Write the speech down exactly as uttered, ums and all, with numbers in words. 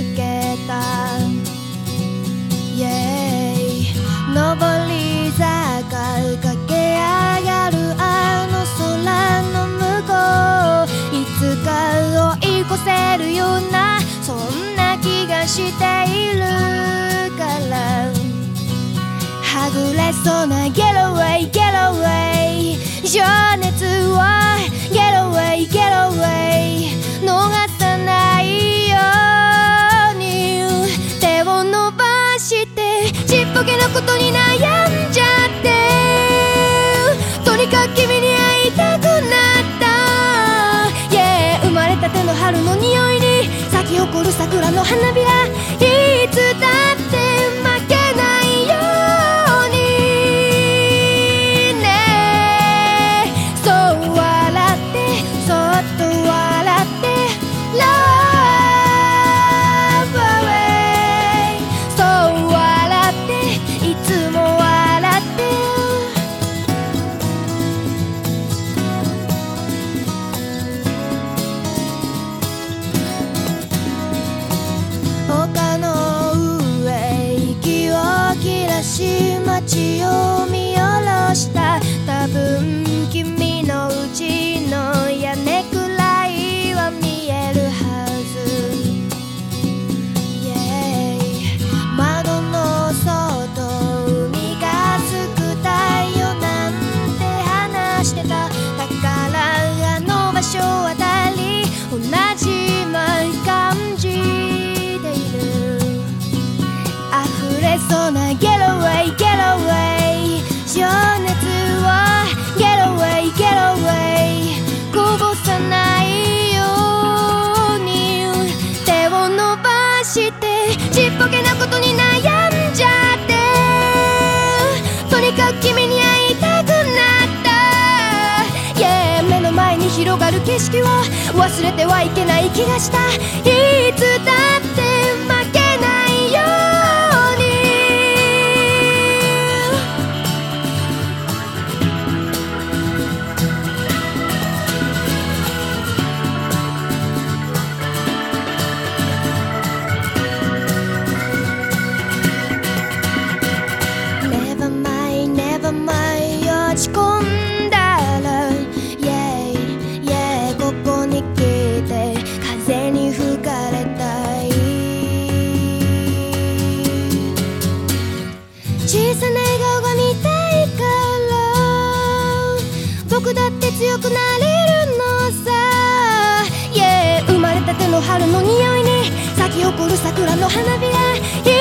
けた、yeah、上り坂駆け上がるあの空の向こう、いつか追い越せるようなそんな気がしているから、はぐれそうな Get away, get away、 情熱を Get away, get away、 逃さないように手を伸ばして、ちっぽけなことに悩んじゃって、とにかく君に会いたくなった、yeah、 生まれたての春の匂いに咲き誇る桜の花びら、いつだって負けないようにね。そう笑ってそっと笑って Love away、 そう笑っていつも笑って、丘の上息を切らし街を見下ろした、多分君のうちの屋根くらいは見えるはず、yeah、 窓の外海がすく太陽なんて話してた、だからあの場所あたり同じ感じでいる、溢れそうな Get away, get away、 情熱を Get away, get away、 こぼさないように手を伸ばして、ちっぽけなことに悩んじゃって、とにかく君に会いたくなった、yeah、 目の前に広がる景色を忘れてはいけない気がした、いつだって負けないように。Never mind, never mind、 落ち込んだら Yeah, yeah、 ここに来て風に吹かれたい、小さな笑顔が見たいから、僕だって強くなれるのさ、yeah、 生まれたての春の匂いに咲き誇る桜の花びら、